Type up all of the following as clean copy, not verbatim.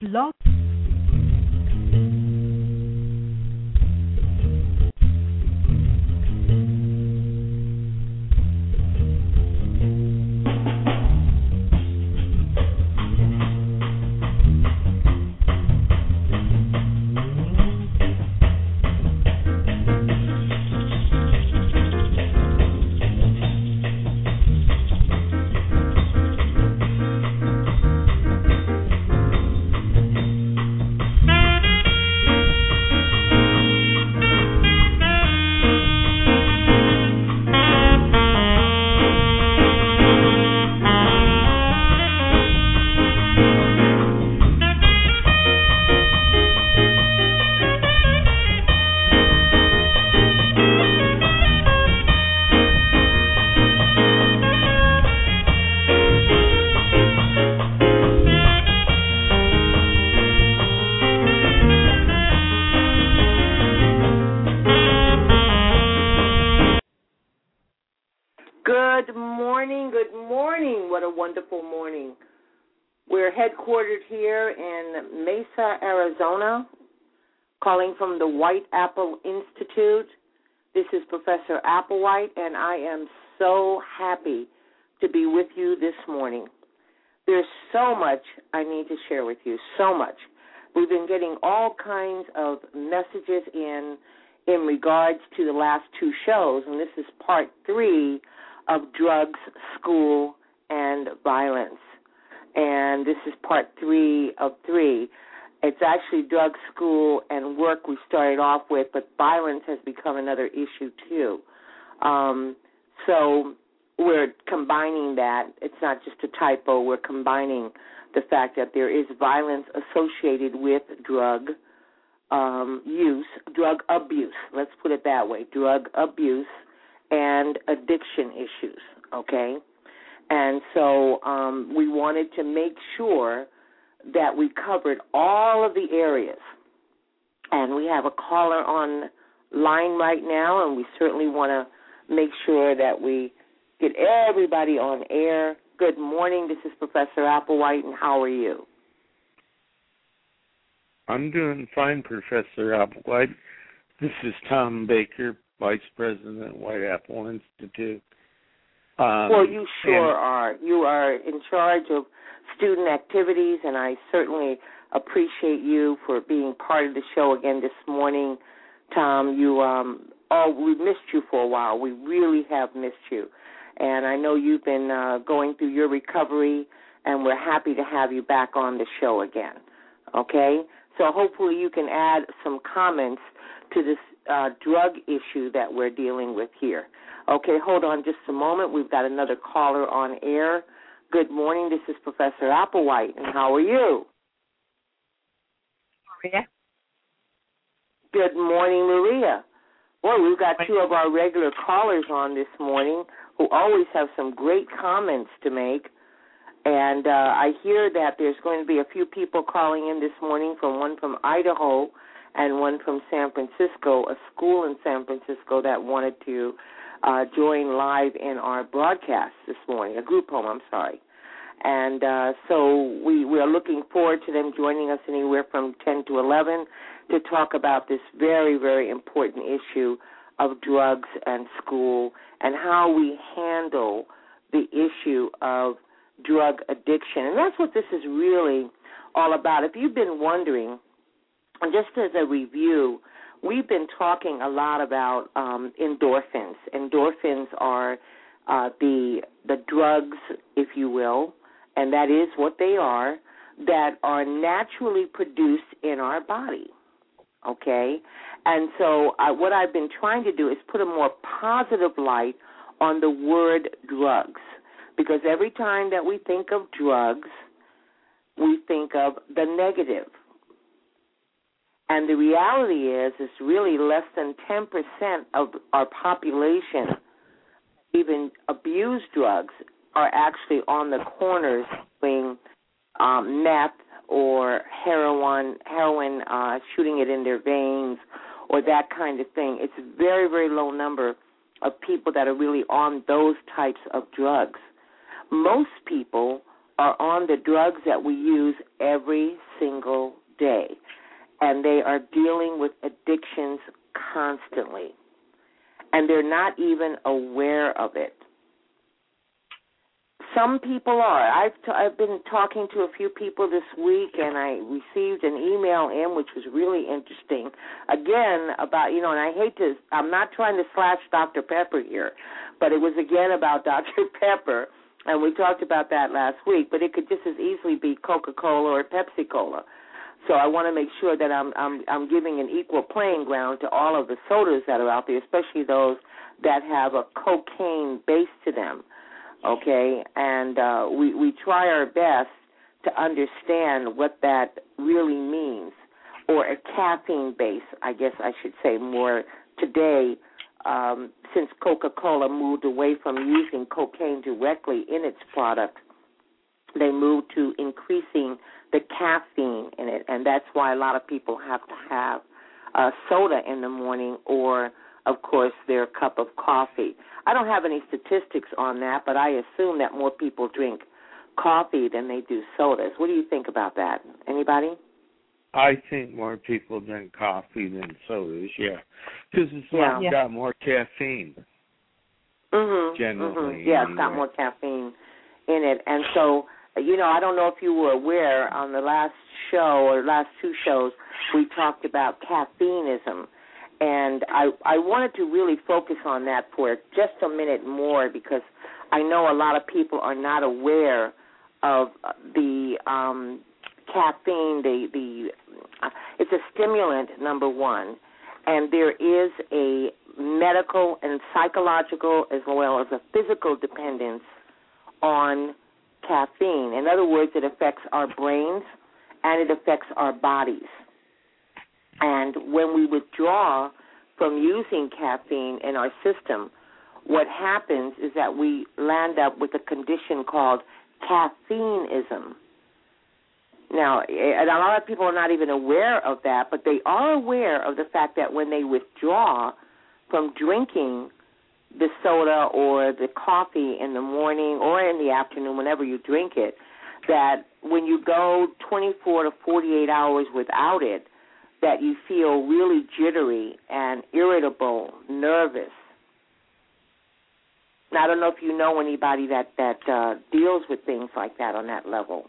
Blog. Good morning. What a wonderful morning. We're headquartered here in Mesa, Arizona, calling from the White Apple Institute. This is Professor Applewhite, and I am so happy to be with you this morning. There's so much I need to share with you, so much. We've been getting all kinds of messages in regards to the last two shows, and this is part 3 of drugs, school, and violence. And this is part 3 of 3. It's actually drugs, school, and work we started off with, but violence has become another issue too. So we're combining that. It's not just a typo. We're combining the fact that there is violence associated with drug use, drug abuse. Let's put it that way, drug abuse and addiction issues, okay? And so we wanted to make sure that we covered all of the areas. And we have a caller on line right now, and we certainly want to make sure that we get everybody on air. Good morning. This is Professor Applewhite, and how are you? I'm doing fine, Professor Applewhite. This is Tom Baker, Vice President at White Apple Institute. Well, you sure are. You are in charge of student activities, and I certainly appreciate you for being part of the show again this morning, Tom. We missed you for a while. We really have missed you. And I know you've been going through your recovery, and we're happy to have you back on the show again, okay? So hopefully you can add some comments to this drug issue that we're dealing with here. Okay, hold on just a moment. We've got another caller on air. Good morning. This is Professor Applewhite, and how are you? Maria. Good morning, Maria. Well, we've got two of our regular callers on this morning who always have some great comments to make. And I hear that there's going to be a few people calling in this morning, one from Idaho and one from San Francisco, a school in San Francisco that wanted to join live in our broadcast this morning, a group home, I'm sorry. And so we are looking forward to them joining us anywhere from 10 to 11 to talk about this very, very important issue of drugs and school and how we handle the issue of drug addiction. And that's what this is really all about. If you've been wondering, just as a review, we've been talking a lot about endorphins. Endorphins are the drugs, if you will, and that is what they are, that are naturally produced in our body, okay? And so what I've been trying to do is put a more positive light on the word drugs, because every time that we think of drugs, we think of the negative. And the reality is really less than 10% of our population even abuse drugs are actually on the corners doing meth or heroin, shooting it in their veins or that kind of thing. It's a very, very low number of people that are really on those types of drugs. Most people are on the drugs that we use every single are dealing with addictions constantly, and they're not even aware of it. Some people are. I've been talking to a few people this week, and I received an email in which was really interesting. Again, about, and I hate to, I'm not trying to slash Dr. Pepper here, but it was again about Dr. Pepper, and we talked about that last week, but it could just as easily be Coca-Cola or Pepsi-Cola. So I want to make sure that I'm giving an equal playing ground to all of the sodas that are out there, especially those that have a cocaine base to them. Okay, and we try our best to understand what that really means, or a caffeine base, I guess I should say more today, since Coca-Cola moved away from using cocaine directly in its product. They moved to increasing the caffeine in it, and that's why a lot of people have to have soda in the morning, or, of course, their cup of coffee. I don't have any statistics on that, but I assume that more people drink coffee than they do sodas. What do you think about that? Anybody? I think more people drink coffee than sodas, yeah. Because it's got more caffeine. Generally. Yeah, it's got more caffeine in it. And so, I don't know if you were aware, on the last show or last two shows, we talked about caffeineism. And I wanted to really focus on that for just a minute more, because I know a lot of people are not aware of the caffeine. It's a stimulant, number one, and there is a medical and psychological as well as a physical dependence on caffeine. In other words, it affects our brains and it affects our bodies. And when we withdraw from using caffeine in our system, what happens is that we land up with a condition called caffeineism. Now, and a lot of people are not even aware of that, but they are aware of the fact that when they withdraw from drinking the soda or the coffee in the morning or in the afternoon, whenever you drink it, that when you go 24 to 48 hours without it, that you feel really jittery and irritable, nervous. Now, I don't know if you know anybody that deals with things like that on that level.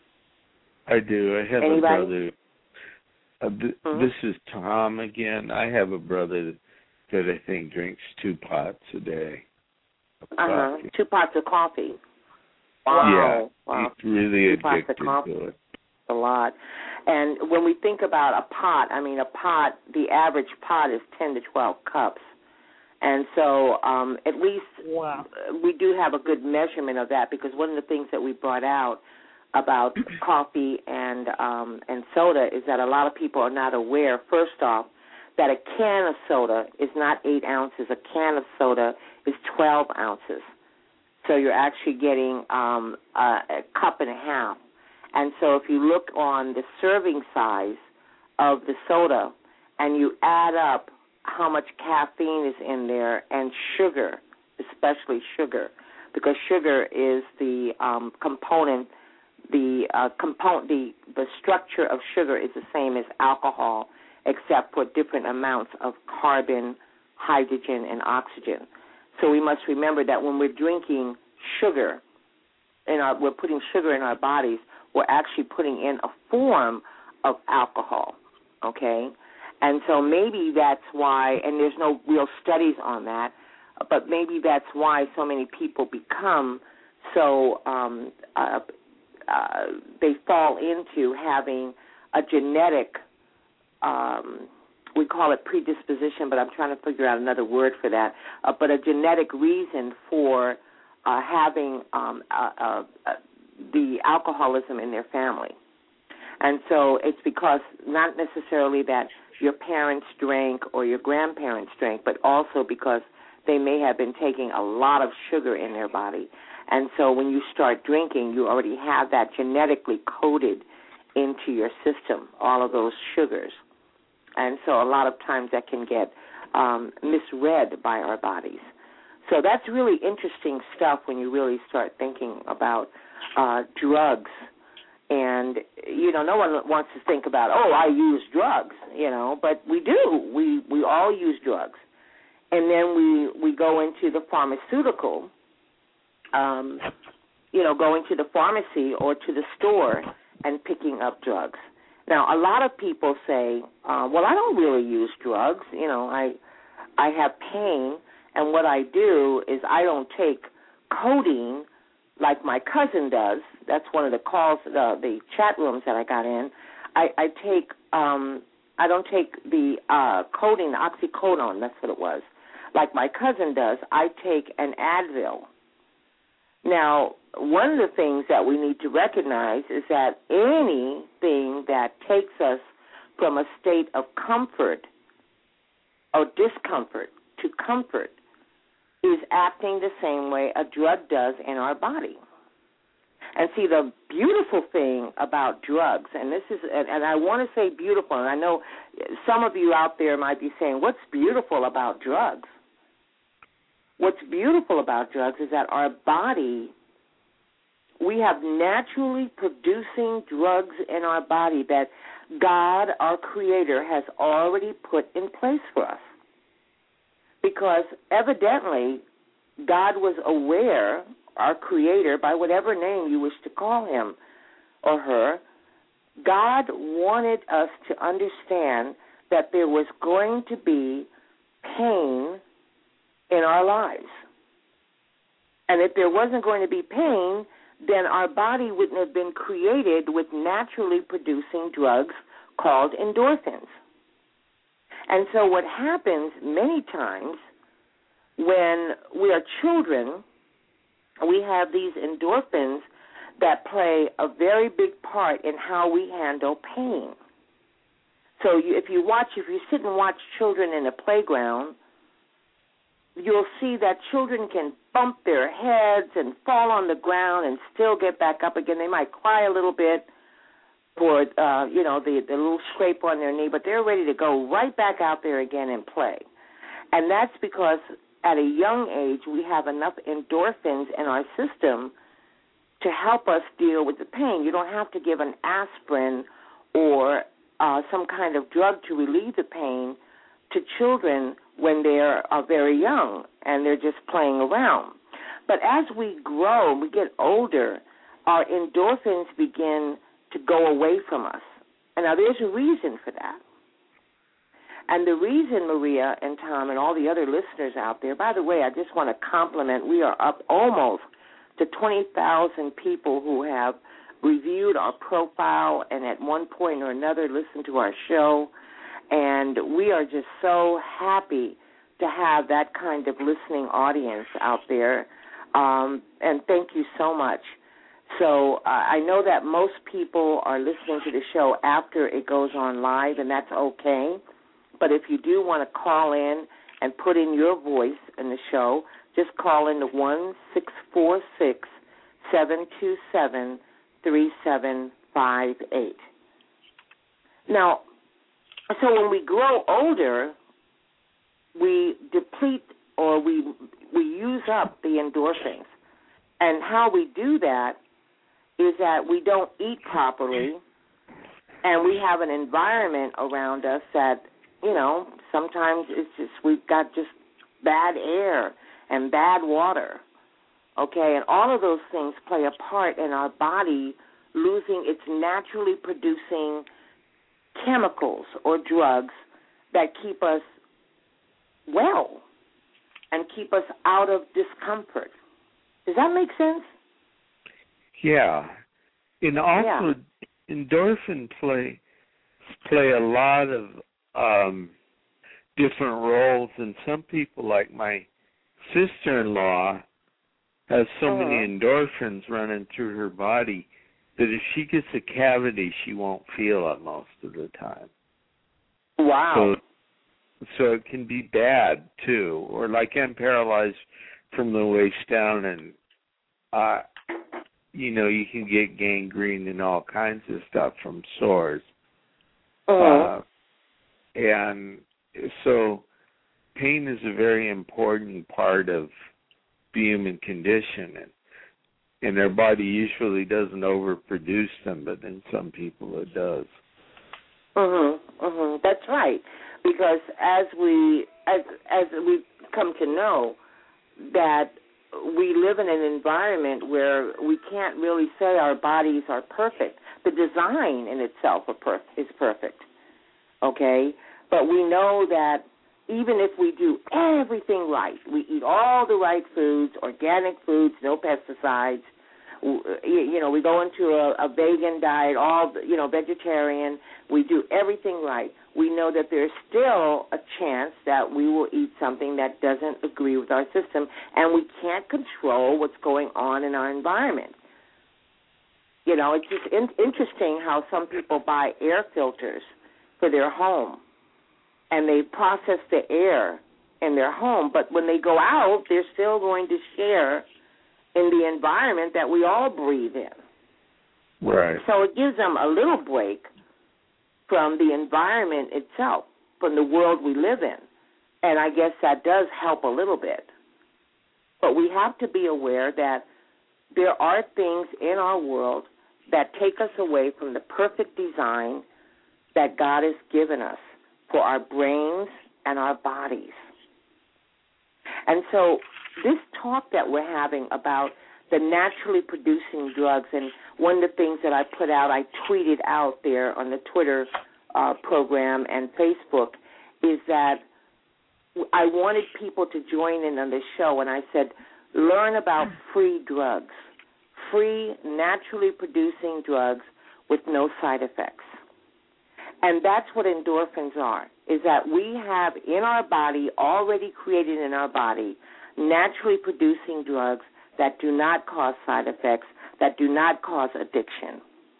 I do. I have Anybody? a brother. This is Tom again. I have a brother that I think drinks 2 pots a day of coffee. 2 pots of coffee. Wow. Yeah, wow. He's really addicted to it. A lot. And when we think about a pot, the average pot is 10 to 12 cups. And so at least we do have a good measurement of that, because one of the things that we brought out about coffee and soda is that a lot of people are not aware, first off, that a can of soda is not 8 ounces. A can of soda is 12 ounces. So you're actually getting a cup and a half. And so if you look on the serving size of the soda and you add up how much caffeine is in there, and sugar, especially sugar, because sugar is the component, the structure of sugar is the same as alcohol, except for different amounts of carbon, hydrogen, and oxygen. So we must remember that when we're drinking sugar, we're putting sugar in our bodies, we're actually putting in a form of alcohol, okay? And so maybe that's why, and there's no real studies on that, but maybe that's why so many people become so, they fall into having a genetic, we call it predisposition, but I'm trying to figure out another word for that, but a genetic reason for having the alcoholism in their family. And so it's because not necessarily that your parents drank or your grandparents drank, but also because they may have been taking a lot of sugar in their body. And so when you start drinking, you already have that genetically coded into your system, all of those sugars. And so a lot of times that can get misread by our bodies. So that's really interesting stuff when you really start thinking about drugs And, no one wants to think about, I use drugs, but we do. We all use drugs. And then we go into the pharmaceutical, going to the pharmacy or to the store and picking up drugs. Now, a lot of people say, I don't really use drugs. I have pain, and what I do is I don't take codeine like my cousin does. That's one of the calls, the chat rooms that I got in. I don't take the codeine, the oxycodone, that's what it was, like my cousin does. I take an Advil. Now, one of the things that we need to recognize is that anything that takes us from a state of comfort or discomfort to comfort is acting the same way a drug does in our body. And see, the beautiful thing about drugs, and I want to say beautiful, and I know some of you out there might be saying, what's beautiful about drugs? What's beautiful about drugs is that our body, we have naturally producing drugs in our body that God, our Creator, has already put in place for us. Because evidently, God was aware, our Creator, by whatever name you wish to call him or her, God wanted us to understand that there was going to be pain in our lives. And if there wasn't going to be pain, then our body wouldn't have been created with naturally producing drugs called endorphins. And so what happens many times when we are children, we have these endorphins that play a very big part in how we handle pain. So if you sit and watch children in a playground, you'll see that children can bump their heads and fall on the ground and still get back up again. They might cry a little bit for, the little scrape on their knee, but they're ready to go right back out there again and play. And that's because at a young age we have enough endorphins in our system to help us deal with the pain. You don't have to give an aspirin or some kind of drug to relieve the pain to children when they are very young and they're just playing around. But as we grow, we get older, our endorphins begin to go away from us. And now there's a reason for that. And the reason, Maria and Tom and all the other listeners out there, by the way, I just want to compliment, we are up almost to 20,000 people who have reviewed our profile and at one point or another listened to our show. And we are just so happy to have that kind of listening audience out there. And thank you so much. So I know that most people are listening to the show after it goes on live, and that's okay. But if you do want to call in and put in your voice in the show, just call in to 1-646-727-3758. Now, so when we grow older, we deplete or we use up the endorphins. And how we do that is that we don't eat properly, and we have an environment around us that, sometimes it's just we've got just bad air and bad water, okay? And all of those things play a part in our body losing its naturally producing chemicals or drugs that keep us well and keep us out of discomfort. Does that make sense? Yeah. And also, endorphin play a lot of different roles, and some people, like my sister-in-law, has so many endorphins running through her body that if she gets a cavity, she won't feel it most of the time. Wow. So it can be bad, too. Or like I'm paralyzed from the waist down, and, you can get gangrene and all kinds of stuff from sores. And so pain is a very important part of the human condition. and their body usually doesn't overproduce them, but in some people it does. That's right, because as we come to know that we live in an environment where we can't really say our bodies are perfect. The design in itself is perfect, okay? But we know that even if we do everything right, we eat all the right foods, organic foods, no pesticides, we go into a vegan diet, vegetarian, we do everything right. We know that there's still a chance that we will eat something that doesn't agree with our system, and we can't control what's going on in our environment. It's just interesting how some people buy air filters for their home, and they process the air in their home, but when they go out, they're still going to share in the environment that we all breathe in. Right. So it gives them a little break from the environment itself, from the world we live in. And I guess that does help a little bit. But we have to be aware that there are things in our world that take us away from the perfect design that God has given us for our brains and our bodies. And so this talk that we're having about the naturally producing drugs, and one of the things that I put out, I tweeted out there on the Twitter program and Facebook, is that I wanted people to join in on this show, and I said, learn about free drugs, free naturally producing drugs with no side effects. And that's what endorphins are, is that we have in our body, already created in our body, naturally producing drugs that do not cause side effects, that do not cause addiction.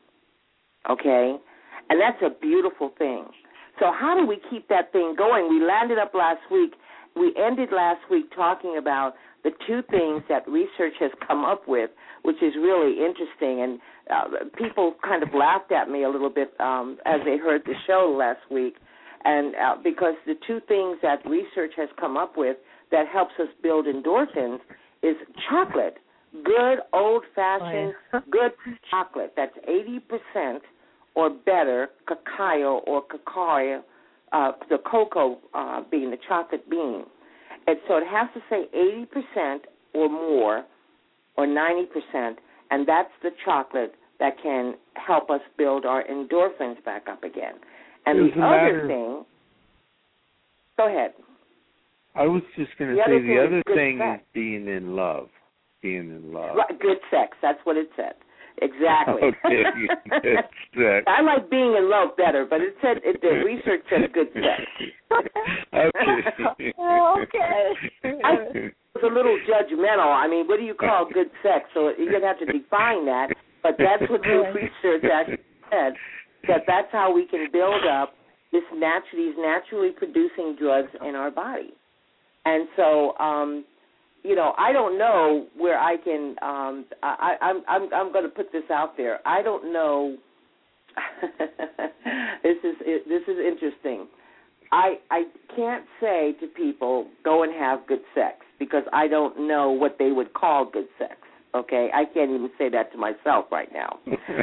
Okay? And that's a beautiful thing. So how do we keep that thing going? We landed up last week. We ended last week talking about the two things that research has come up with, which is really interesting. And people kind of laughed at me a little bit as they heard the show last week. And because the two things that research has come up with that helps us build endorphins is chocolate, good old-fashioned good chocolate. That's 80% or better cacao or cacao, the cocoa bean, the chocolate bean. And so it has to say 80% or more or 90%, and that's the chocolate that can help us build our endorphins back up again. And the other thing, go ahead. I was just going to say the other thing is being in love. Being in love. Right, good sex. That's what it said. Exactly. Okay, good sex. I like being in love better, but it said the research said good sex. Okay. I was a little judgmental. I mean, what do you call good sex? So you're going to have to define that. But that's what the research actually said, that that's how we can build up these naturally producing drugs in our body. And so, I don't know where I can. I'm going to put this out there. I don't know. This is interesting. I can't say to people go and have good sex because I don't know what they would call good sex. Okay, I can't even say that to myself right now.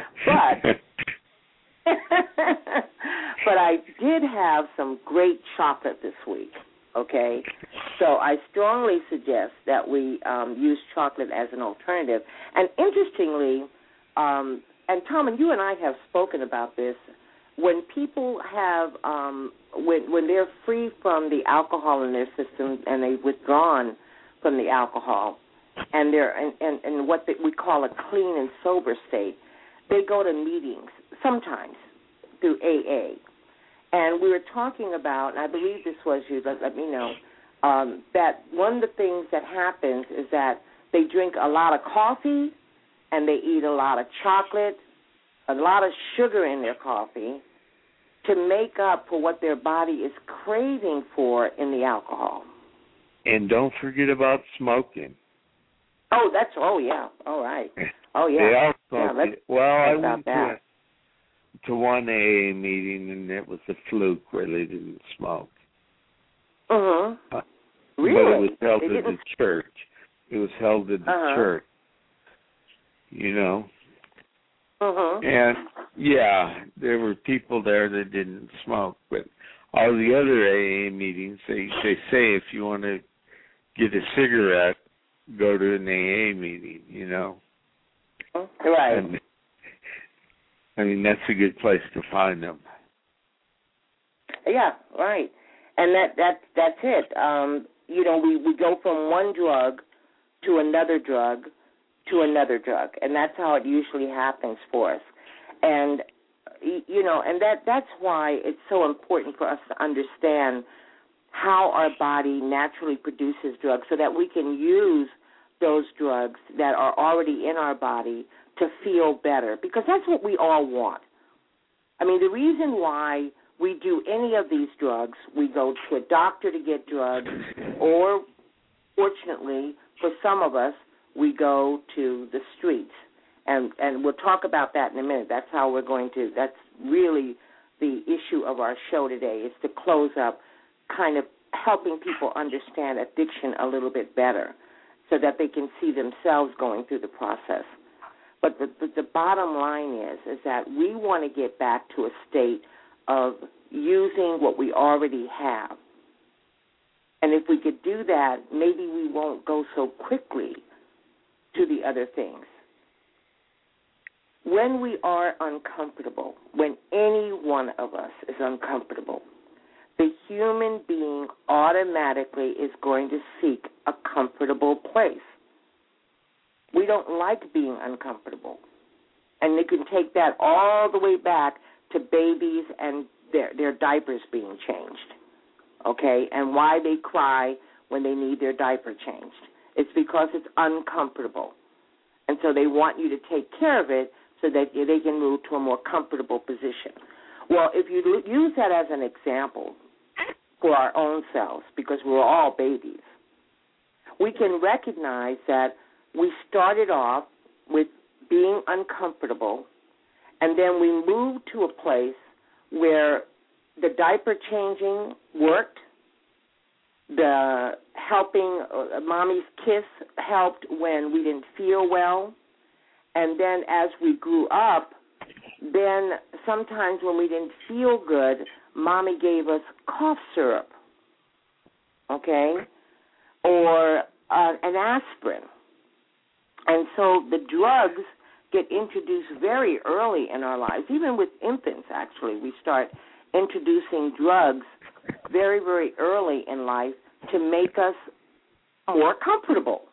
But I did have some great chocolate this week. Okay, so I strongly suggest that we use chocolate as an alternative. And interestingly, and Tom and you and I have spoken about this, when people have, when they're free from the alcohol in their system and they've withdrawn from the alcohol, and they're in what we call a clean and sober state, they go to meetings sometimes through AA. And we were talking about, and I believe this was you, but let me know, that one of the things that happens is that they drink a lot of coffee and they eat a lot of chocolate, a lot of sugar in their coffee to make up for what their body is craving for in the alcohol. And don't forget about smoking. Oh, yeah. All right. Oh, yeah. I went to one AA meeting, and it was a fluke where they didn't smoke. Really? But it was held at the church. It was held at the church. you know. Mhm. And yeah, there were people there that didn't smoke, but all the other AA meetings, they say if you want to get a cigarette, go to an AA meeting, you know. Right. And I mean, that's a good place to find them. Yeah, right. And that's it. You know, we go from one drug to another drug to another drug, and that's how it usually happens for us. And you know, and that's why it's so important for us to understand how our body naturally produces drugs so that we can use those drugs that are already in our body to feel better, because that's what we all want. I mean, the reason why we do any of these drugs, we go to a doctor to get drugs, or fortunately for some of us, we go to the streets. And we'll talk about that in a minute. That's really the issue of our show today, is to close up kind of helping people understand addiction a little bit better so that they can see themselves going through the process. But the bottom line is that we want to get back to a state of using what we already have. And if we could do that, maybe we won't go so quickly to the other things. When we are uncomfortable, when any one of us is uncomfortable, the human being automatically is going to seek a comfortable place. We don't like being uncomfortable. And you can take that all the way back to babies and their diapers being changed, okay, and why they cry when they need their diaper changed. It's because it's uncomfortable. And so they want you to take care of it so that they can move to a more comfortable position. Well, if you use that as an example for our own selves, because we're all babies, we can recognize that we started off with being uncomfortable, and then we moved to a place where the diaper changing worked, the helping, mommy's kiss helped when we didn't feel well, and then as we grew up, then sometimes when we didn't feel good, mommy gave us cough syrup, okay, or an aspirin. And so the drugs get introduced very early in our lives. Even with infants, actually, we start introducing drugs very, very early in life to make us more comfortable.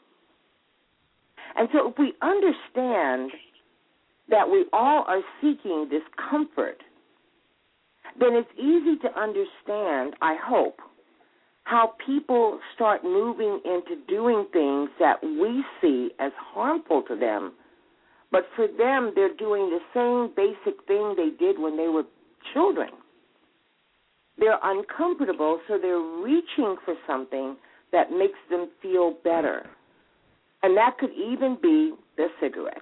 And so if we understand that we all are seeking this comfort, then it's easy to understand, I hope, how people start moving into doing things that we see as harmful to them, but for them, they're doing the same basic thing they did when they were children. They're uncomfortable, so they're reaching for something that makes them feel better. And that could even be the cigarette,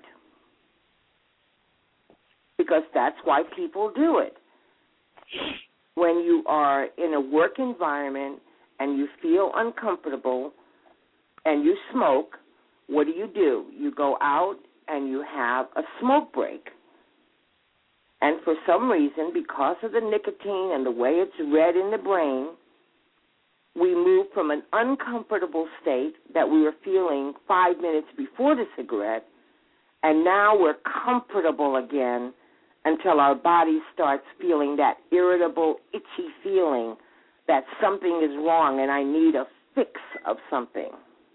because that's why people do it. When you are in a work environment and you feel uncomfortable and you smoke, what do? You go out and you have a smoke break. And for some reason, because of the nicotine and the way it's read in the brain, we move from an uncomfortable state that we were feeling 5 minutes before the cigarette, and now we're comfortable again until our body starts feeling that irritable, itchy feeling that something is wrong and I need a fix of something.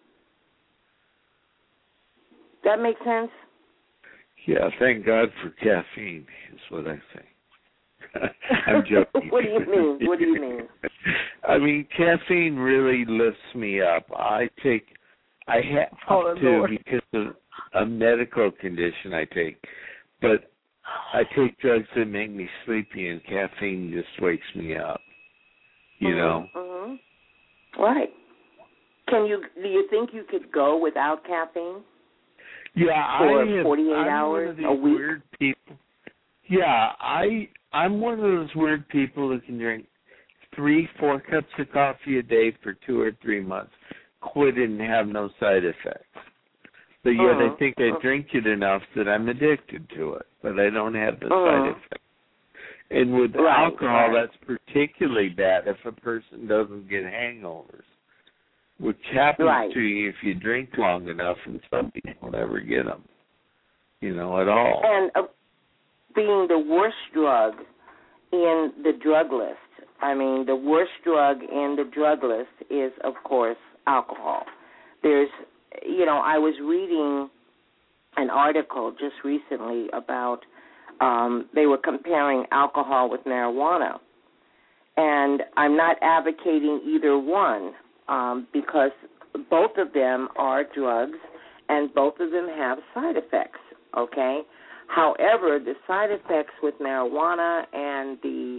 That make sense? Yeah, thank God for caffeine, is what I say. I'm joking. What do you mean? I mean, caffeine really lifts me up. I have to because of a medical condition I take. But I take drugs that make me sleepy, and caffeine just wakes me up. You know? Mm-hmm. Right. Do you think you could go without caffeine? Yeah, for 48 I'm hours, one of these a week? weird people. Yeah, I'm one of those weird people who can drink 3-4 cups of coffee a day for 2 or 3 months, quit it and have no side effects. But yet I think I drink it enough that I'm addicted to it, but I don't have the side effects. And with alcohol, that's particularly bad if a person doesn't get hangovers, which happens to you if you drink long enough, and some people never get them, at all. And being the worst drug in the drug list, the worst drug in the drug list is, of course, alcohol. There's, I was reading an article just recently about they were comparing alcohol with marijuana. And I'm not advocating either one because both of them are drugs and both of them have side effects, okay? However, the side effects with marijuana and the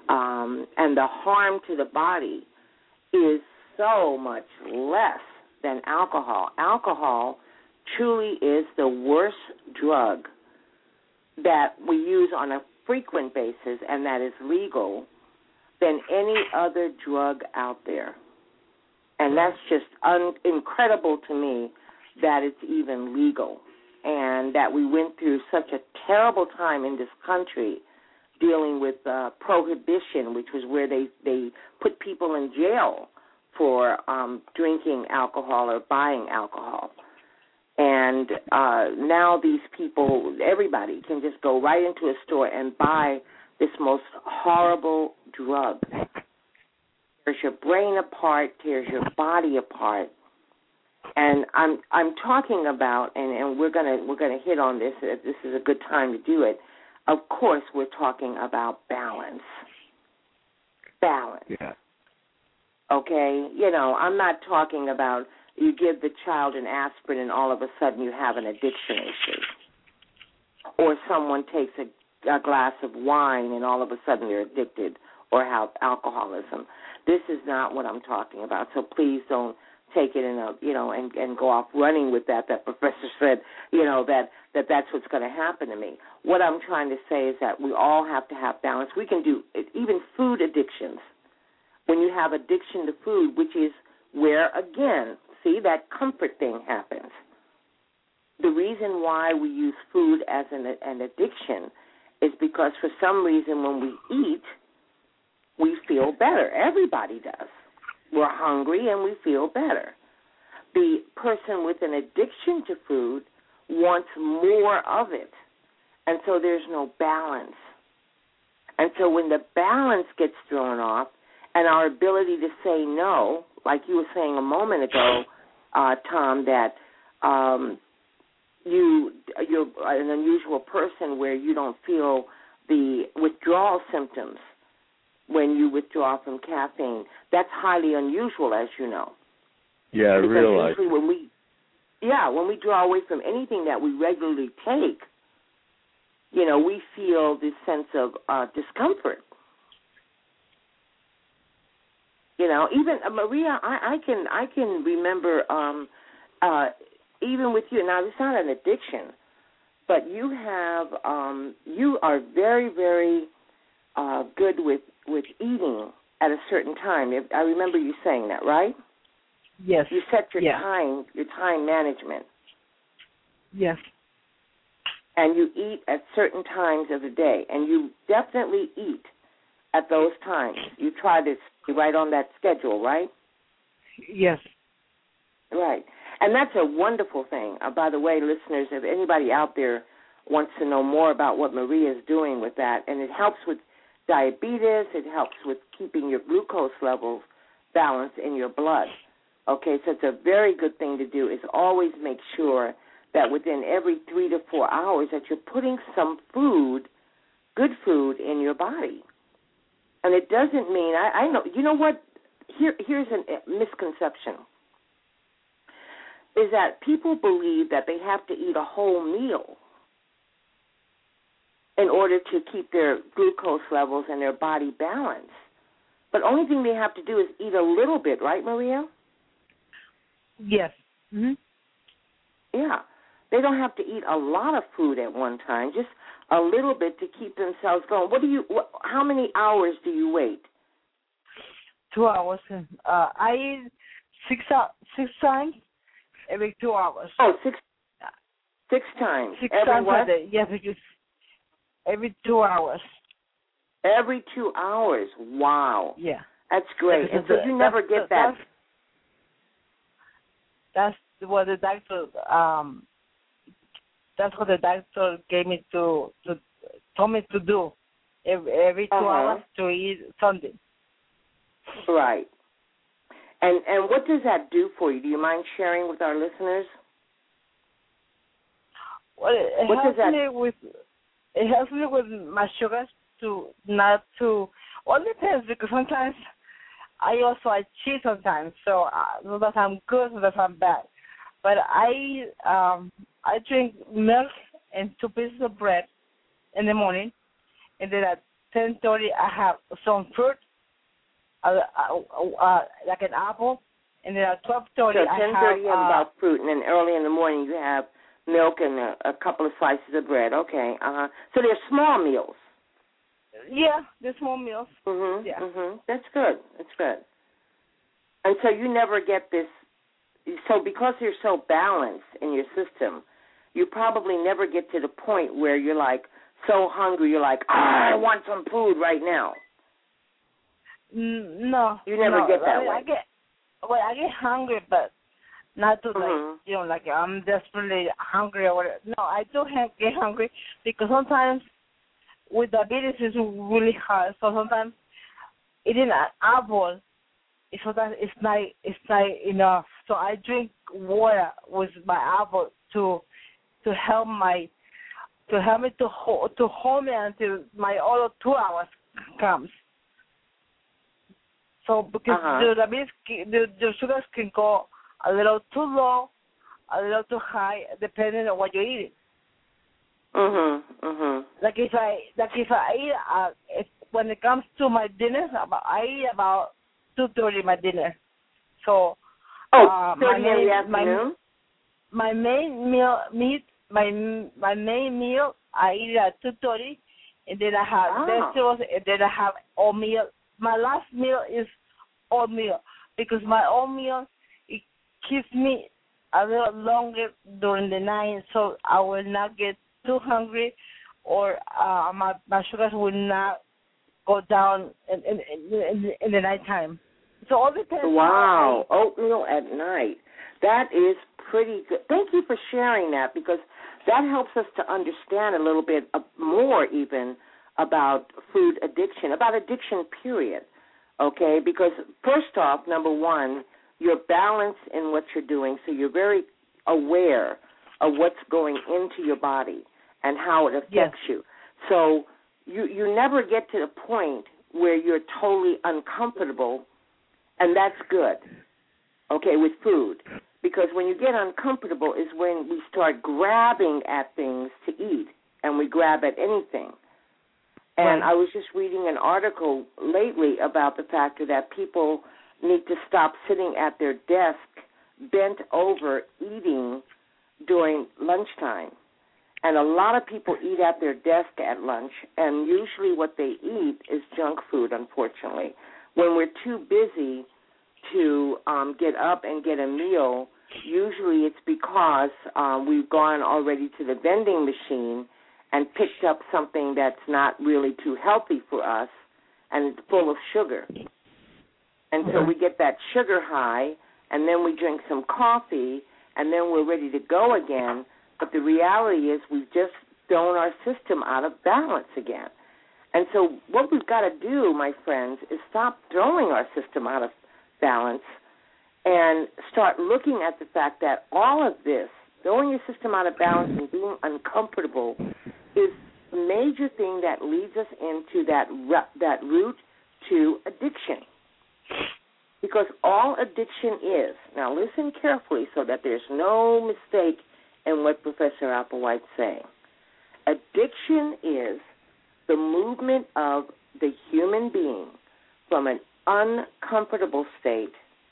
harm to the body is so much less than alcohol. Alcohol truly is the worst drug that we use on a frequent basis and that is legal than any other drug out there. And that's just incredible to me that it's even legal and that we went through such a terrible time in this country dealing with prohibition, which was where they put people in jail for drinking alcohol or buying alcohol. And now these people, everybody can just go right into a store and buy this most horrible drug. Tears your brain apart, tears your body apart. And I'm talking about, and we're gonna hit on this. This is a good time to do it. Of course, we're talking about balance. Balance. Yeah. Okay? I'm not talking about you give the child an aspirin and all of a sudden you have an addiction issue. Or someone takes a glass of wine and all of a sudden they're addicted or have alcoholism. This is not what I'm talking about. So please don't take it and go off running with that professor said, that's what's going to happen to me. What I'm trying to say is that we all have to have balance. We can do even food addictions. When you have addiction to food, which is where, again, see, that comfort thing happens. The reason why we use food as an addiction is because for some reason when we eat, we feel better. Everybody does. We're hungry and we feel better. The person with an addiction to food wants more of it, and so there's no balance. And so when the balance gets thrown off and our ability to say no, like you were saying a moment ago, Tom, that you're an unusual person where you don't feel the withdrawal symptoms when you withdraw from caffeine. That's highly unusual, as you know. Yeah, I realize. Usually when we draw away from anything that we regularly take, we feel this sense of discomfort. Even Maria, I can remember even with you. Now, it's not an addiction, but you are very, very good with eating at a certain time. I remember you saying that, right? Yes. You set your time management. Yes. And you eat at certain times of the day, and you definitely eat at those times. You try to stay right on that schedule, right? Yes. Right. And that's a wonderful thing. By the way, listeners, if anybody out there wants to know more about what Maria is doing with that, and it helps with diabetes, it helps with keeping your glucose levels balanced in your blood. Okay, so it's a very good thing to do is always make sure that within every 3 to 4 hours that you're putting some food, good food, in your body. And it doesn't mean, I know, you know what, here's a misconception, is that people believe that they have to eat a whole meal in order to keep their glucose levels and their body balanced. But only thing they have to do is eat a little bit, right, Maria? Yes. Mm-hmm. Yeah. They don't have to eat a lot of food at one time, just a little bit to keep themselves going. How many hours do you wait? 2 hours. I eat six times every 2 hours. Oh, 6 6 times. 6 every times what? a day. Yes, because every 2 hours. Every 2 hours. Wow. Yeah. That's great. And so you never get that. That's what the doctor. That's what the doctor gave me told me to do. Every 2 hours to eat something. Right. And what does that do for you? Do you mind sharing with our listeners? Well, it helps me with my sugars to not to. Well, it depends because sometimes I cheat sometimes, so sometimes I'm good, sometimes I'm bad. But I drink milk and 2 pieces of bread in the morning, and then at 10:30 I have some fruit, like an apple, and then at 12:30 so 10:30 you have about fruit, and then early in the morning you have milk and a couple of slices of bread. Okay. So they're small meals. Yeah, they're small meals. Mhm. Yeah. Mhm. That's good. That's good. And so you never get this. So because you're so balanced in your system, you probably never get to the point where you're like so hungry. You're like, I want some food right now. No. You never get that way. I get hungry, but not to like I'm desperately hungry or whatever. No, I do get hungry because sometimes with diabetes it's really hard. So sometimes eating an apple, sometimes it's not enough. So I drink water with my apple to help me to hold me until my other 2 hours comes. So because the diabetes, the sugars can go a little too low, a little too high, depending on what you're eating. Like if I eat, when it comes to my dinners, I eat about 2:30 my dinner. So 30 in the afternoon. My main meal I eat at 2:30, and then I have vegetables, and then I have oatmeal. My last meal is oatmeal because my oatmeal it keeps me a little longer during the night, so I will not get too hungry, or my sugars will not go down in the nighttime. So all depends. Wow, oatmeal at night. That is pretty good. Thank you for sharing that because that helps us to understand a little bit more even about food addiction, about addiction period, okay? Because first off, number one, you're balanced in what you're doing, so you're very aware of what's going into your body and how it affects you. So you never get to the point where you're totally uncomfortable, and that's good, okay, with food. Because when you get uncomfortable is when we start grabbing at things to eat, and we grab at anything. And I was just reading an article lately about the fact that people need to stop sitting at their desk bent over eating during lunchtime. And a lot of people eat at their desk at lunch, and usually what they eat is junk food, unfortunately. When we're too busy to get up and get a meal, usually it's because we've gone already to the vending machine and picked up something that's not really too healthy for us and full of sugar. And so we get that sugar high, and then we drink some coffee, and then we're ready to go again. But the reality is we've just thrown our system out of balance again. And so what we've got to do, my friends, is stop throwing our system out of balance and start looking at the fact that all of this, throwing your system out of balance and being uncomfortable, is a major thing that leads us into that route to addiction. Because all addiction is, now listen carefully so that there's no mistake in what Professor Applewhite's saying. Addiction is the movement of the human being from an uncomfortable state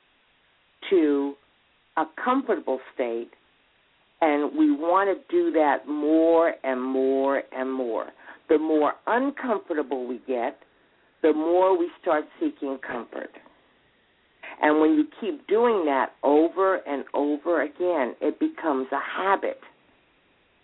to a comfortable state, and we want to do that more and more and more. The more uncomfortable we get, the more we start seeking comfort. And when you keep doing that over and over again, it becomes a habit.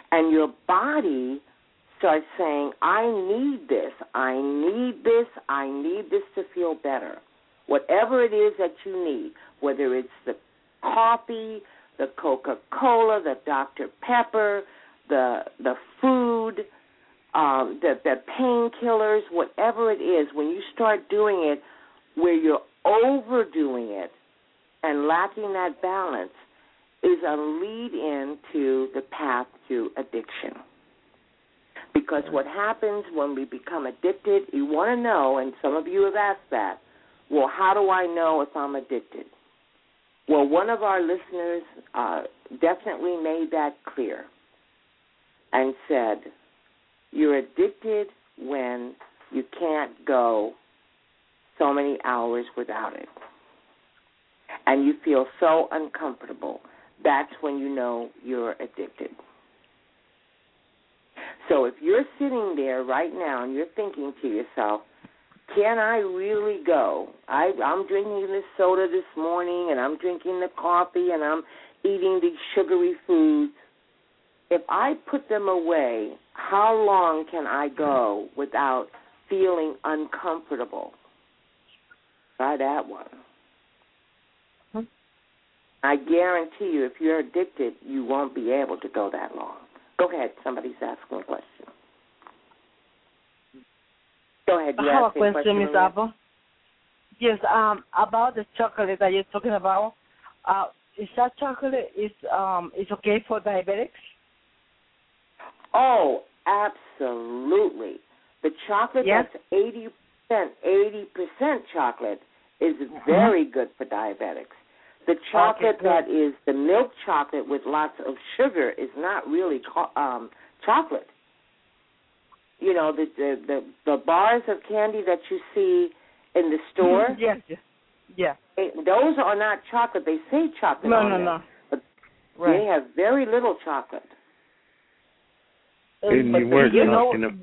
And your body starts saying, I need this, I need this, I need this to feel better. Whatever it is that you need, whether it's the coffee, the Coca-Cola, the Dr. Pepper, the food, the painkillers, whatever it is, when you start doing it where you're overdoing it and lacking that balance, is a lead-in to the path to addiction. Because what happens when we become addicted, you want to know, and some of you have asked that, well, how do I know if I'm addicted? Well, one of our listeners definitely made that clear and said, you're addicted when you can't go so many hours without it. And you feel so uncomfortable. That's when you know you're addicted. So if you're sitting there right now and you're thinking to yourself, can I really go? I'm drinking this soda this morning, and I'm drinking the coffee, and I'm eating these sugary foods. If I put them away, how long can I go without feeling uncomfortable? Try that one. I guarantee you, if you're addicted, you won't be able to go that long. Go ahead. Somebody's asking a question. Go ahead. I have a question, Ms. Apple. Yes, about the chocolate that you're talking about. Is that chocolate is okay for diabetics? Oh, absolutely. The chocolate that's 80% chocolate is very good for diabetics. The chocolate that is the milk chocolate with lots of sugar is not really chocolate. You know, the bars of candy that you see in the store. Yeah. Those are not chocolate. They say chocolate on them. No. But they have very little chocolate. And you weren't talking about.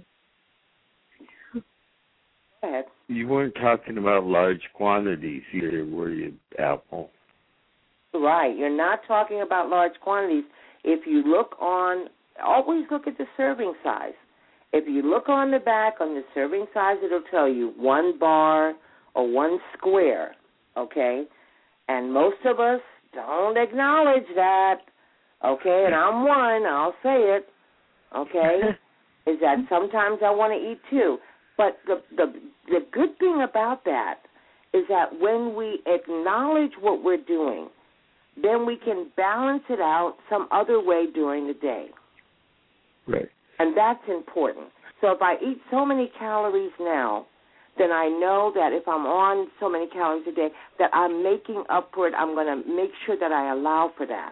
Go ahead. You weren't talking about large quantities either, were you, Apple? Right. You're not talking about large quantities. If you look on, always look at the serving size. If you look on the back on the serving size, it'll tell you 1 bar or 1 square, okay? And most of us don't acknowledge that, okay? And I'm one, I'll say it, okay? Is that sometimes I want to eat too. But the good thing about that is that when we acknowledge what we're doing, then we can balance it out some other way during the day. Right. And that's important. So if I eat so many calories now, then I know that if I'm on so many calories a day, that I'm making up for it. I'm going to make sure that I allow for that.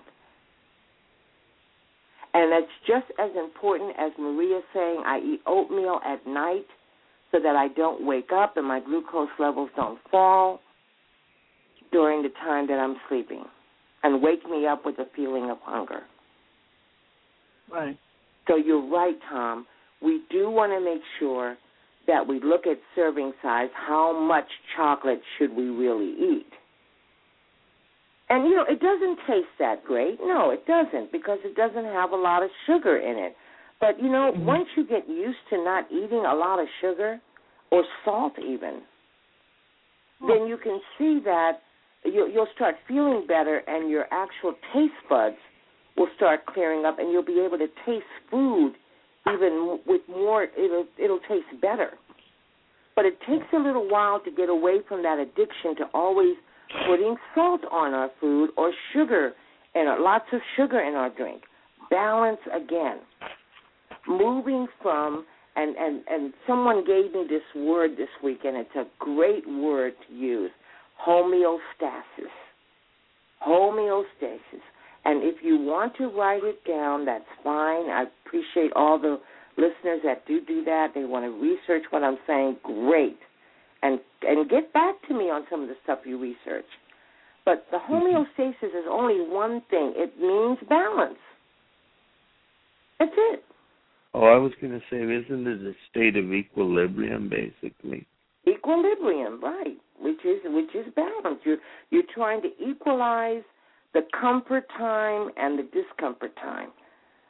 And it's just as important as Maria's saying, I eat oatmeal at night so that I don't wake up and my glucose levels don't fall during the time that I'm sleeping and wake me up with a feeling of hunger. Right. So you're right, Tom. We do want to make sure that we look at serving size. How much chocolate should we really eat? And, you know, it doesn't taste that great. No, it doesn't, because it doesn't have a lot of sugar in it. But, you know, once you get used to not eating a lot of sugar or salt even, then you can see that you'll start feeling better and your actual taste buds will start clearing up and you'll be able to taste food even with more, it'll taste better. But it takes a little while to get away from that addiction to always putting salt on our food or sugar, and lots of sugar in our drink. Balance again. Moving from, and someone gave me this word this week, and it's a great word to use, homeostasis. Homeostasis. And if you want to write it down, that's fine. I appreciate all the listeners that do that. They want to research what I'm saying. Great. And get back to me on some of the stuff you research. But the homeostasis is only one thing. It means balance. That's it. Oh, I was going to say, isn't it a state of equilibrium, basically? Equilibrium, right, which is balance. You're trying to equalize the comfort time and the discomfort time.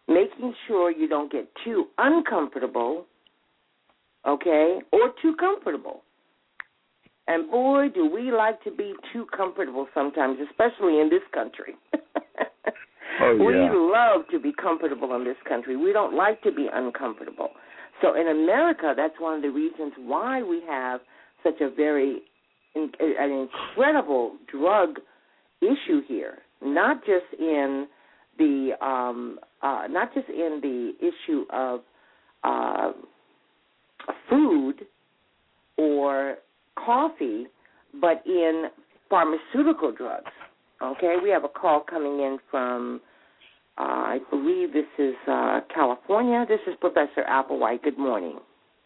making sure you don't get too uncomfortable, okay, or too comfortable. And boy, do we like to be too comfortable sometimes, especially in this country. Oh, yeah. We love to be comfortable in this country. We don't like to be uncomfortable. So in America, that's one of the reasons why we have such a an incredible drug issue here. Not just in the issue of food or coffee, but in pharmaceutical drugs. Okay, we have a call coming in from, I believe this is California. This is Professor Applewhite. Good morning.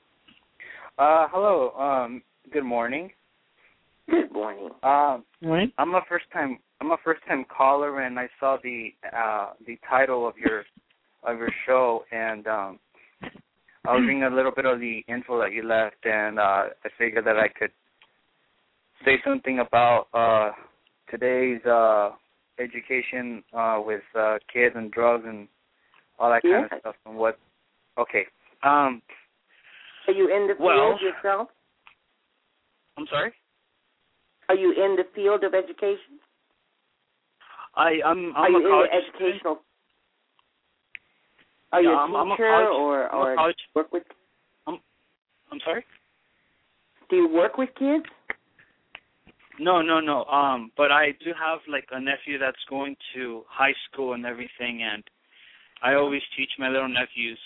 Hello. Good morning. Good morning. Right? I'm a first time caller, and I saw the title of your show, and I was reading a little bit of the info that you left, and I figured that I could say something about today's education with kids and drugs and all that kind of stuff. And what? Okay. Are you in the field yourself? I'm sorry? Are you in the field of education? I'm Are you a college in educational? Are you a teacher or work with? I'm sorry? Do you work with kids? No. But I do have like a nephew that's going to high school and everything, and I always teach my little nephews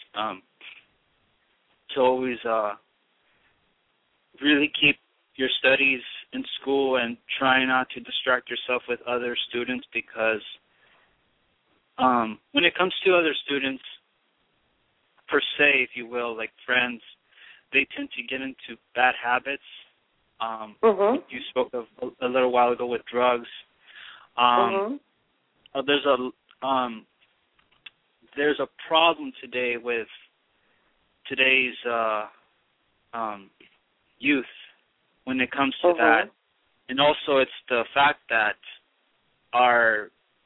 to always really keep your studies in school and try not to distract yourself with other students, because when it comes to other students, per se, if you will, like friends, they tend to get into bad habits. You spoke of a little while ago with drugs. There's a problem today with today's youth when it comes to that, and also it's the fact that I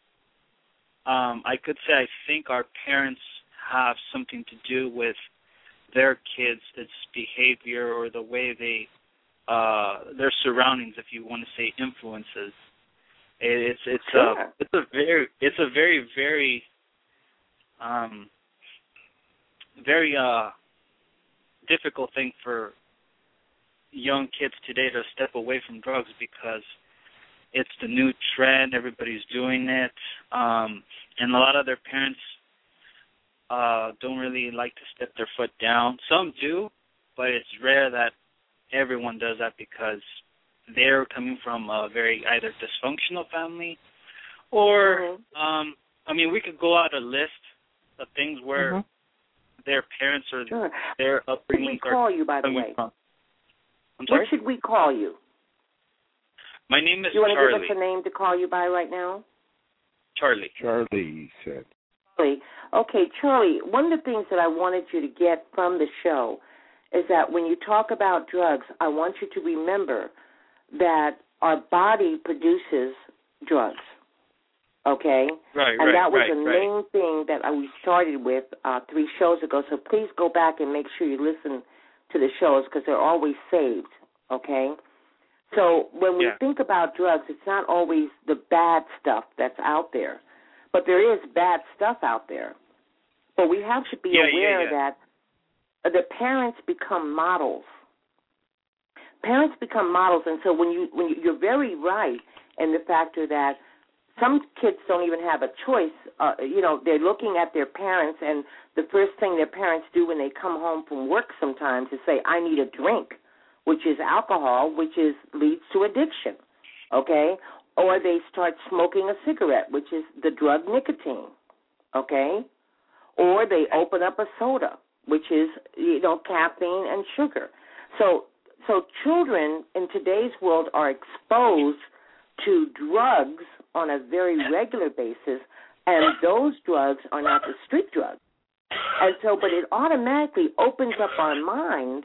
think our parents have something to do with their kids' behavior or the way their surroundings, if you want to say influences. It's a very difficult thing for young kids today to step away from drugs, because it's the new trend. Everybody's doing it, and a lot of their parents don't really like to step their foot down. Some do, but it's rare that everyone does that, because they're coming from a very either dysfunctional family or, we could go out a list of things where their parents or their upbringing are call you, by the way? From. I'm sorry? What should we call you? My name is Charlie. Do you want Charlie. to give us a name to call you by right now? Charlie. Charlie, he said. Charlie. Okay, Charlie, one of the things that I wanted you to get from the show is that when you talk about drugs, I want you to remember that our body produces drugs, okay? Right, and that was the main thing that we started with 3 shows ago, so please go back and make sure you listen to the shows, because they're always saved, okay? So when we think about drugs, it's not always the bad stuff that's out there, but there is bad stuff out there. But we have to be aware that the parents become models. Parents become models, and so when you're very right in the factor that some kids don't even have a choice. They're looking at their parents, and the first thing their parents do when they come home from work sometimes is say, I need a drink, which is alcohol, which leads to addiction, okay? Or they start smoking a cigarette, which is the drug nicotine, okay? Or they open up a soda, which is, caffeine and sugar. So children in today's world are exposed to drugs on a very regular basis, and those drugs are not the street drugs. And so, but it automatically opens up our mind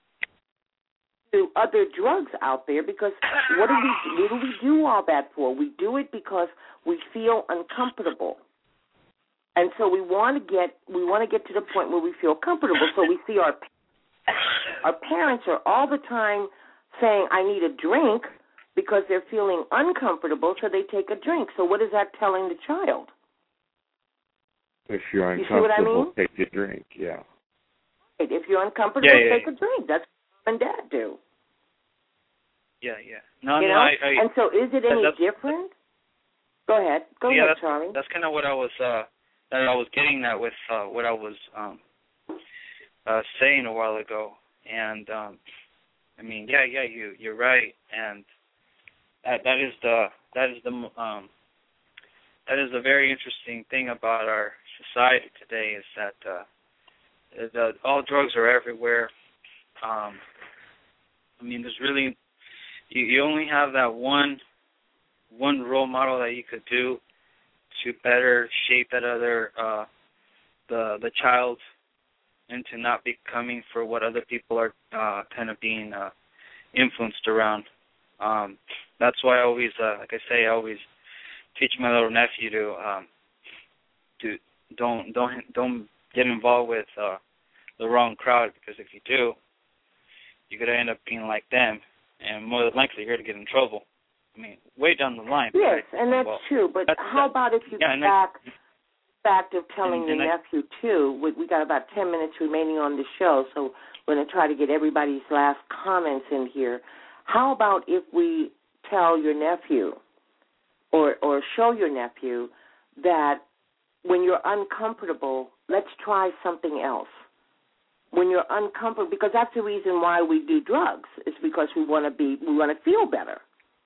to other drugs out there, because what do we do all that for? We do it because we feel uncomfortable. And so we want to get to the point where we feel comfortable. So we see our parents are all the time saying, I need a drink, because they're feeling uncomfortable, so they take a drink. So what is that telling the child? If you're uncomfortable, you see what I mean? Take a drink, yeah. If you're uncomfortable, take a drink. That's what mom and dad do. Yeah. No, and so is it any different? Go ahead, Charlie. That's kind of what I was getting at with what I was saying a while ago. And I mean, you're right, and that is the very interesting thing about our society today, is that all drugs are everywhere. I mean, there's really you only have that one role model that you could do to better shape that other the child into not becoming for what other people are kind of being influenced around. That's why I always, like I say, I always teach my little nephew to don't get involved with the wrong crowd, because if you do, you're gonna end up being like them, and more than likely you're gonna get in trouble. I mean, way down the line. Yes, and that's true. But how about if you fact of telling your nephew too? We got about 10 minutes remaining on the show, so we're going to try to get everybody's last comments in here. How about if we tell your nephew or show your nephew that when you're uncomfortable, let's try something else. When you're uncomfortable, because that's the reason why we do drugs. It's because we want to feel better.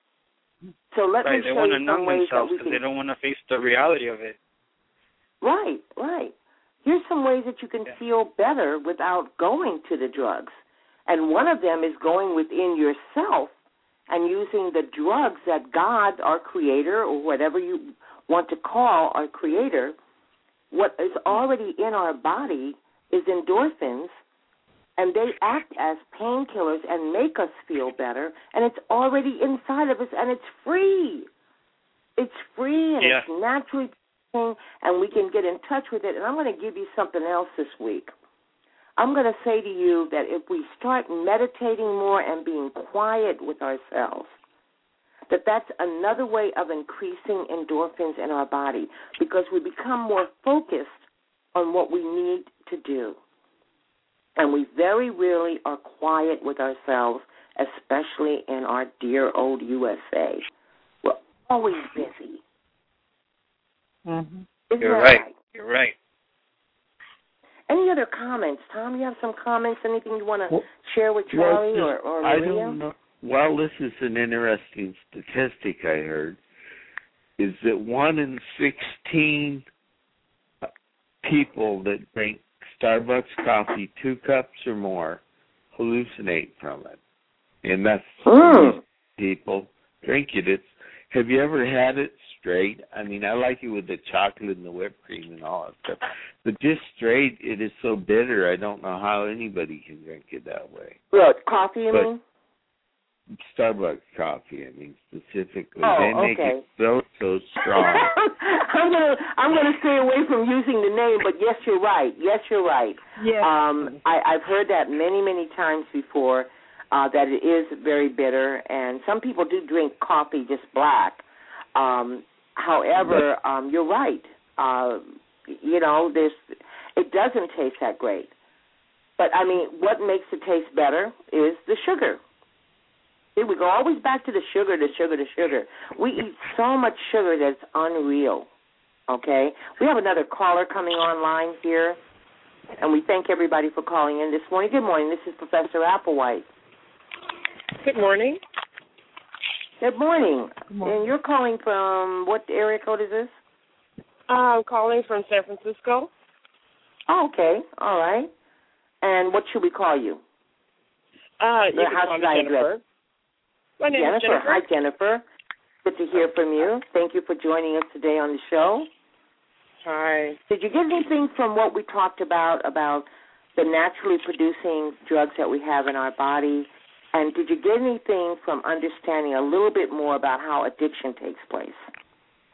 So let me show you some ways that we can. They don't want to face the reality of it. Right. Here's some ways that you can feel better without going to the drugs. And one of them is going within yourself and using the drugs that God, our Creator, or whatever you want to call our Creator, what is already in our body is endorphins, and they act as painkillers and make us feel better, and it's already inside of us, and it's free. It's free, and it's naturally, and we can get in touch with it. And I'm going to give you something else this week. I'm going to say to you that if we start meditating more and being quiet with ourselves, that's another way of increasing endorphins in our body, because we become more focused on what we need to do. And we very rarely are quiet with ourselves, especially in our dear old USA. We're always busy. Mm-hmm. You're right. You're right. Any other comments? Tom, you have some comments, anything you want to share with Charlie or Maria? I don't know. Well, this is an interesting statistic I heard, is that 1 in 16 people that drink Starbucks coffee 2 cups or more hallucinate from it. And that's people drink it. Have you ever had it straight? I mean, I like it with the chocolate and the whipped cream and all that stuff. But just straight, it is so bitter, I don't know how anybody can drink it that way. What, coffee, you mean? Starbucks coffee, I mean, specifically. They make it so strong. I'm gonna stay away from using the name, but yes, you're right. Yes. I've heard that many times before, that it is very bitter, and some people do drink coffee just black. However, you're right. It doesn't taste that great. But, I mean, what makes it taste better is the sugar. See, we go always back to the sugar. We eat so much sugar that it's unreal, okay? We have another caller coming online here, and we thank everybody for calling in this morning. Good morning. This is Professor Applewhite. Good morning. Good morning. And you're calling from what area code is this? I'm calling from San Francisco. Oh, okay. All right. And what should we call you? You can call me Jennifer. My name is Jennifer. Hi, Jennifer. Good to hear from you. Thank you for joining us today on the show. Hi. Did you get anything from what we talked about the naturally producing drugs that we have in our body? And did you get anything from understanding a little bit more about how addiction takes place?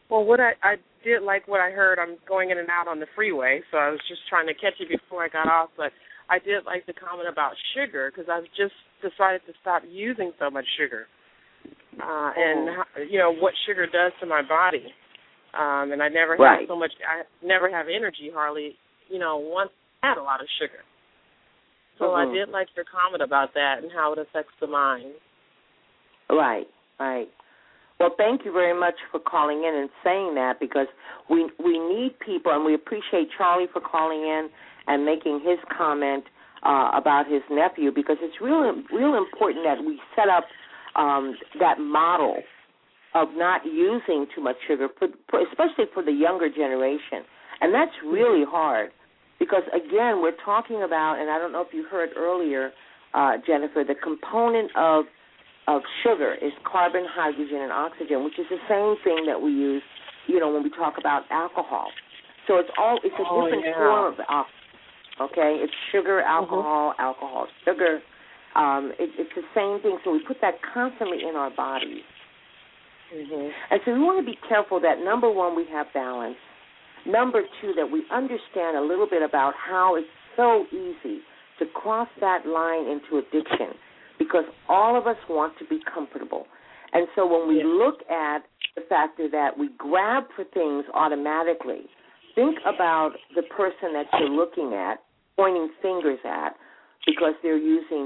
Well, what I did like what I heard. I'm going in and out on the freeway, so I was just trying to catch you before I got off. But I did like the comment about sugar because I've just decided to stop using so much sugar, and what sugar does to my body. And I never have so much. I never have energy hardly. Once I had a lot of sugar. So I did like your comment about that and how it affects the mind. Right. Well, thank you very much for calling in and saying that, because we need people, and we appreciate Charlie for calling in and making his comment about his nephew, because it's real important that we set up that model of not using too much sugar, especially for the younger generation. And that's really hard because, again, we're talking about, and I don't know if you heard earlier, Jennifer, the component of sugar is carbon, hydrogen, and oxygen, which is the same thing that we use, when we talk about alcohol. So it's a different form of alcohol. Okay, it's sugar, alcohol, alcohol, sugar. It's the same thing. So we put that constantly in our bodies. And so we want to be careful that, number one, we have balance. Number two, that we understand a little bit about how it's so easy to cross that line into addiction, because all of us want to be comfortable. And so when we look at the factor that we grab for things automatically, think about the person that you're looking at, pointing fingers at, because they're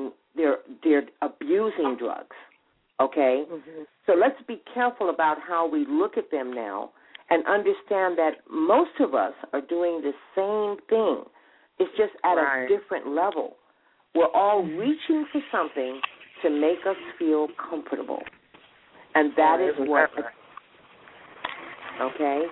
abusing drugs. Okay? So let's be careful about how we look at them now and understand that most of us are doing the same thing. It's just at a different level. We're all reaching for something to make us feel comfortable. And that is what, okay?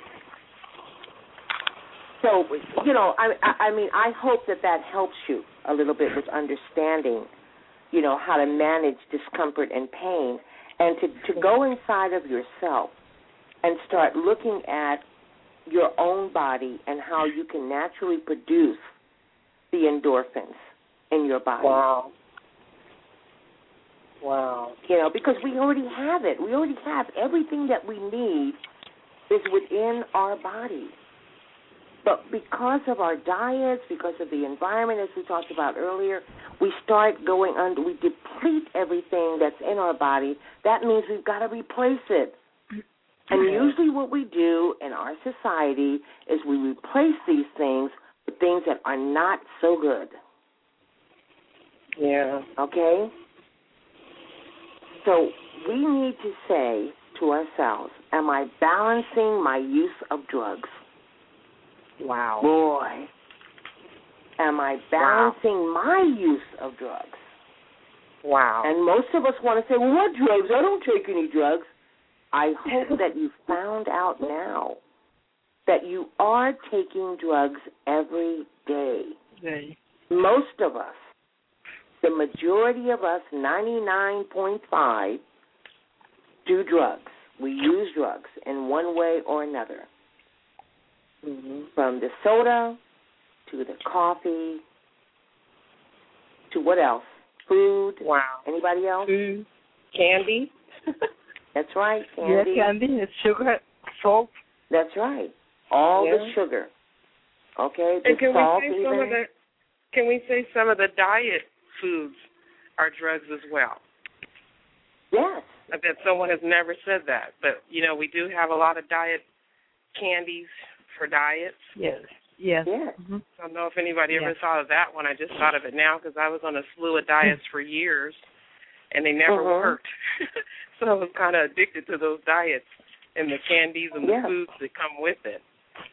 So, I hope that helps you a little bit with understanding, how to manage discomfort and pain, and to go inside of yourself and start looking at your own body and how you can naturally produce the endorphins in your body. Wow. Because we already have it. We already have everything that we need is within our body. But because of our diets, because of the environment, as we talked about earlier, we start going under, we deplete everything that's in our body. That means we've got to replace it. And usually what we do in our society is we replace these things with things that are not so good. Yeah. Okay? So we need to say to ourselves, am I balancing my use of drugs? Wow. Boy. Am I balancing my use of drugs? Wow. And most of us want to say, well, what drugs? I don't take any drugs. I hope that you found out now that you are taking drugs every day. Most of us, the majority of us, 99.5, do drugs. We use drugs in one way or another. From the soda to the coffee to what else? Food. Wow. Anybody else? Food. Candy. That's right, candy. Yeah, candy. It's sugar, salt. That's right. All the sugar. Okay, the salt even. Can we say some of the diet foods are drugs as well? Yes. I bet someone has never said that, but, we do have a lot of diet candies for diets. Yes. I don't know if anybody ever thought of that one. I just thought of it now because I was on a slew of diets for years, and they never worked. So I was kind of addicted to those diets and the candies and the foods that come with it.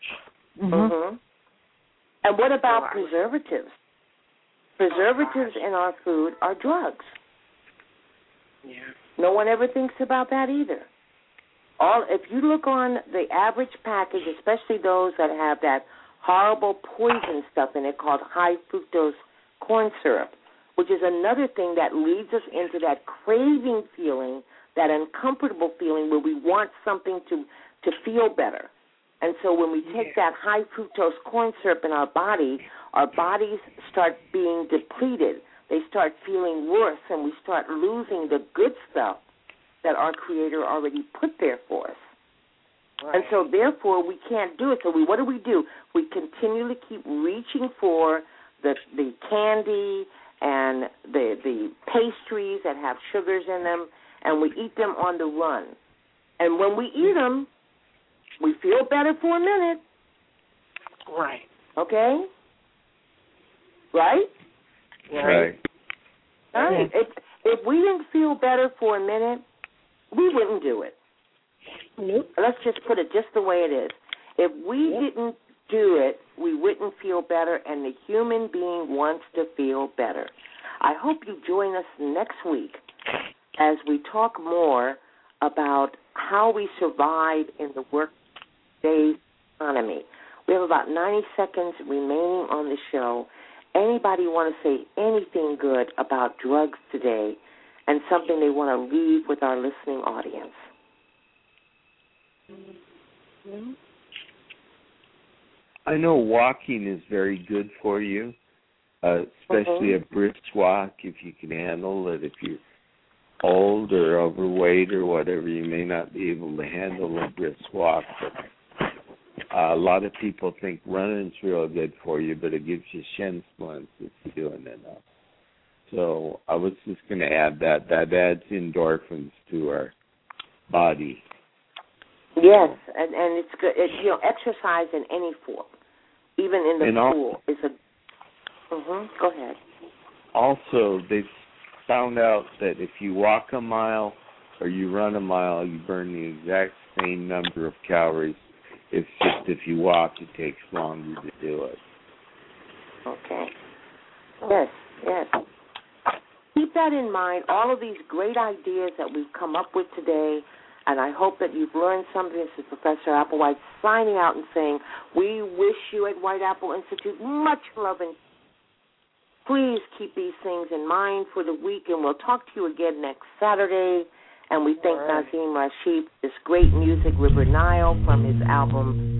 And what about preservatives? Preservatives in our food are drugs. Yeah. No one ever thinks about that either. If you look on the average package, especially those that have that horrible poison stuff in it called high fructose corn syrup, which is another thing that leads us into that craving feeling, that uncomfortable feeling where we want something to feel better. And so when we take that high fructose corn syrup in our bodies start being depleted. They start feeling worse, and we start losing the good stuff that our Creator already put there for us. Right. And so, therefore, we can't do it. So what do? We continually keep reaching for the candy and the pastries that have sugars in them, and we eat them on the run. And when we eat them, we feel better for a minute. Right. Okay? Right? Right. All right. If we didn't feel better for a minute, we wouldn't do it. Nope. Let's just put it just the way it is. If we didn't do it, we wouldn't feel better, and the human being wants to feel better. I hope you join us next week as we talk more about how we survive in the workday economy. We have about 90 seconds remaining on the show. Anybody want to say anything good about drugs today and something they want to leave with our listening audience? I know walking is very good for you, especially a brisk walk if you can handle it. If you're old or overweight or whatever, you may not be able to handle a brisk walk. But a lot of people think running's real good for you, but it gives you shin splints if you're doing enough. So I was just going to add that adds endorphins to our body. Yes, and it's good. Exercise in any form, even in the pool, is a. Go ahead. Also, they've found out that if you walk a mile or you run a mile, you burn the exact same number of calories. It's just if you walk, it takes longer to do it. Okay. Yes. Keep that in mind. All of these great ideas that we've come up with today. And I hope that you've learned something. This is Professor Applewhite signing out and saying, we wish you at White Apple Institute much love, and please keep these things in mind for the week, and we'll talk to you again next Saturday. And we thank Nazim Rashid for this great music, River Nile, from his album